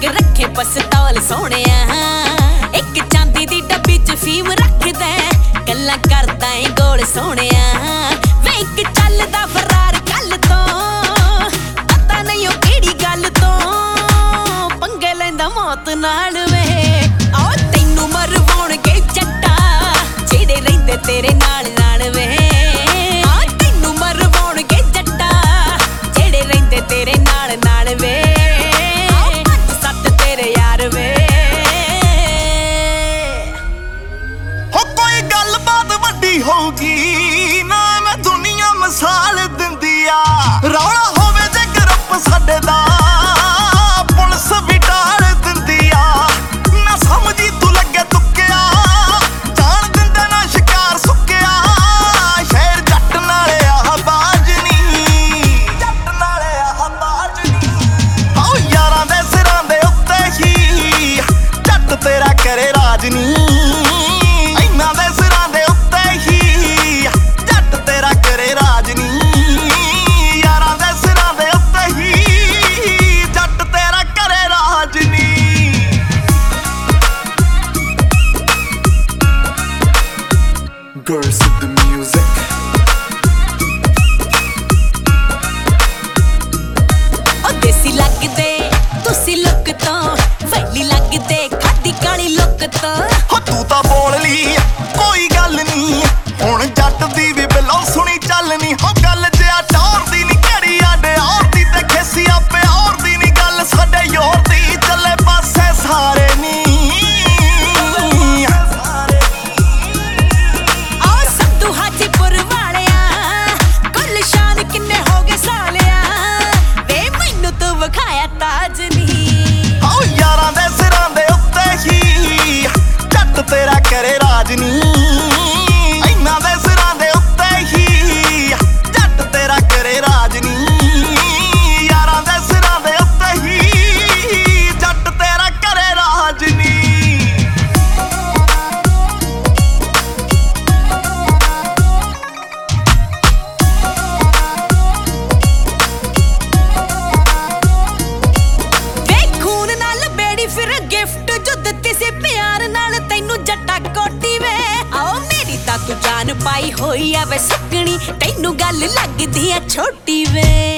ਕੇ ਰੱਖੇ ਪਸਤੌਲ ਸੋਹਣਿਆ ਇੱਕ ਚਾਂਦੀ ਦੀ ਡੱਬੀ ਚ ਫੀਮ ਰੱਖਦਾ ਗੱਲਾਂ ਕਰਦਾ ਏ ਗੋਲ ਸੋਹਣਿਆ ਵੇ ਇੱਕ ਚੱਲਦਾ ਫਰਾਰ ਕੱਲ ਤੋਂ ਪਤਾ ਨਹੀਂ ਉਹ ਕਿਹੜੀ ਗੱਲ ਤੋਂ ਪੰਗੇ ਲੈਂਦਾ ਮੌਤ ਨਾਲ ਵੇ ਆਓ ਤੈਨੂੰ ਮਰਵਾਉਣਗੇ ਜੱਟਾ ਜਿਹੜੇ ਰਹਿੰਦੇ ਤੇਰੇ ਨਾਲ ਨਾਲ ਵੇ ਆ ਤੈਨੂੰ ਮਰਵਾਉਣਗੇ ਜੱਟਾ ਜਿਹੜੇ ਰਹਿੰਦੇ ਤੇਰੇ ਨਾਲ ਨਾਲ ਵੇ ਸੱਤ ਤੇਰੇ ਯਾਰ ਵੇ ਹੋ ਕੋਈ ਗੱਲਬਾਤ ਵੱਡੀ ਹੋਊਗੀ ਨਾ ਮੈਂ ਦੁਨੀਆ ਮਿਸਾਲ ਦਿੰਦੀ ਆ ਰੌਲਾ ਹੋਵੇ ਜੇ ਗਰੁੱਪ ਸਾਡੇ ਦਾ ਪੁਲਿਸ ਵੀ ਟਾਲ ਦਿੰਦੀ ਆ ਨਾ ਸਮਝੀ ਤੂੰ ਲੱਗੇ ਤੁੱਕਿਆ ਜਾਣ ਦਿੰਦਾ ਨਾ ਸ਼ਿਕਾਰ ਸੁੱਕਿਆ ਸ਼ਹਿਰ ਜੱਟ ਨਾਲੇ ਆਹ ਬਾਜ ਨੀ ਜੱਟ ਨਾਲੇ ਆਹ ਬਾਜ ਨੀ ਆਓ ਯਾਰਾਂ ਦੇ ਸਿਰਾਂ ਦੇ ਉੱਤੇ ਹੀ ਜੱਟ ਤੇਰਾ ਕਰੇ ਰਾਜ ਨੀ Girls with the music. ਉਹ ਦੇਸੀ ਲੱਗਦੇ ਤੁਸੀਂ ਲੁੱਕ ਤੋਂ ਵੈਲੀ ਲੱਗਦੇ ਖਾਦੀ ਕਾਲੀ ਲੁੱਕ ਤੋਂ ਹੋ ਤੂੰ ਤਾਂ ਬੋਲ ਲਈ ਕੋਈ ਗੱਲ ਨਹੀਂ ਹੁਣ ਜੱਟ ਦੀ ਵੀ ਬਿਲੋਂ ਸੁਣੀ ਚੱਲਣੀ ਹੋ ਗੱਲ ਜਿਆ ਟੌਰ ਦੀ ਨੀ ਘੜੀ ਆਡੇ ਔਰਤੀ ਤੇ ਖੇਸੀ ਆਪੇ ਔਰ ਦੀ ਨੀ ਗੱਲ ਸਾਡੇ ਯੋਰ ਦੀ ਚੱਲੇ ਪਾਸੇ ਸਾਰੇ ਨੀ ਵਿਖਾਇਆ ਤਾਜ ਨੀ ਆਓ ਯਾਰਾਂ ਦੇ ਸਿਰਾਂ ਦੇ ਉੱਤੇ ਹੀ ਜੱਟ ਤੇਰਾ ਕਰੇ ਰਾਜ ਨੀ ਇਹਨਾਂ ਦੇ ਸਿਰਾਂ ਦੇ ਉੱਤੇ ਹੀ ਜੱਟ ਤੇਰਾ ਕਰੇ ਰਾਜ ਨੀ ਯਾਰਾਂ ਦੇ ਸਿਰਾਂ ਦੇ ਉੱਤੇ ਹੀ ਜੱਟ ਤੇਰਾ ਕਰੇ ਰਾਜ ਨੀ ਤੂੰ ਜਾਨ ਪਾਈ ਹੋਈ ਆ ਵੇ ਸੁੱਕਣੀ ਤੈਨੂੰ ਗੱਲ ਲੱਗਦੀ ਆ ਛੋਟੀ ਵੇ